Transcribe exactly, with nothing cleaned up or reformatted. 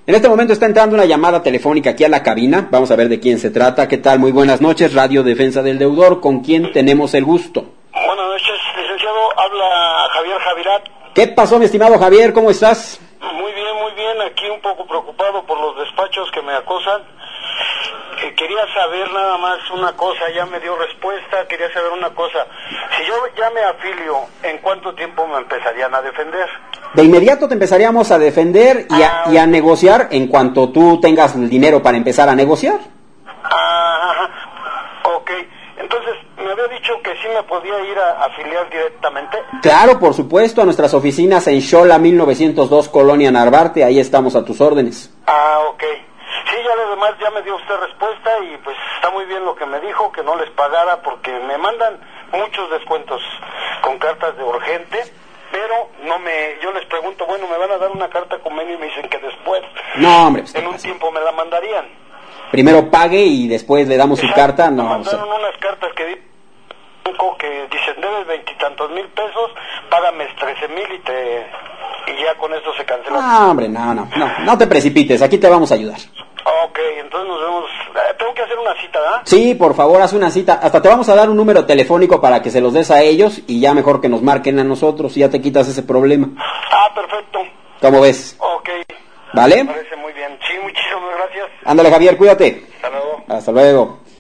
En este momento está entrando una llamada telefónica aquí a la cabina. Vamos a ver de quién se trata. ¿Qué tal? Muy buenas noches, Radio Defensa del Deudor. ¿Con quién tenemos el gusto? Buenas noches, licenciado. Habla Javier Javirat. ¿Qué pasó, mi estimado Javier? ¿Cómo estás? Muy bien, muy bien. Aquí un poco preocupado por los despachos que me acosan. Eh, quería saber nada más una cosa. Ya me dio respuesta. Quería saber una cosa. Si yo ya me afilio, ¿en cuánto tiempo me empezarían a defender? De inmediato te empezaríamos a defender y a, ah, y a negociar en cuanto tú tengas el dinero para empezar a negociar. Ajá, ok. Entonces, me había dicho que sí me podía ir a afiliar directamente. Claro, por supuesto, a nuestras oficinas en Xola mil novecientos dos, Colonia Narvarte. Ahí estamos a tus órdenes. Ah, ok. Sí, ya lo demás ya me dio usted respuesta y pues está muy bien lo que me dijo, que no les pagara porque me mandan muchos descuentos con cartas de urgente. Pero no me, yo les pregunto, bueno, me van a dar una carta convenio y me dicen que después, no, hombre, pues en un tiempo me la mandarían. Primero pague y después le damos Exacto, su carta. No, me mandaron o sea, unas cartas que di, que dicen debes veintitantos mil pesos, págame trece mil y te y ya con esto se cancela. No, hombre, no, no, no, no te precipites, aquí te vamos a ayudar. Ok, entonces nos vemos. Eh, tengo que hacer una cita, ¿verdad? Sí, por favor, haz una cita. Hasta te vamos a dar un número telefónico para que se los des a ellos y ya mejor que nos marquen a nosotros y ya te quitas ese problema. Ah, perfecto. ¿Cómo ves? Ok. ¿Vale? Me parece muy bien. Sí, muchísimas gracias. Ándale, Javier, cuídate. Hasta luego. Hasta luego.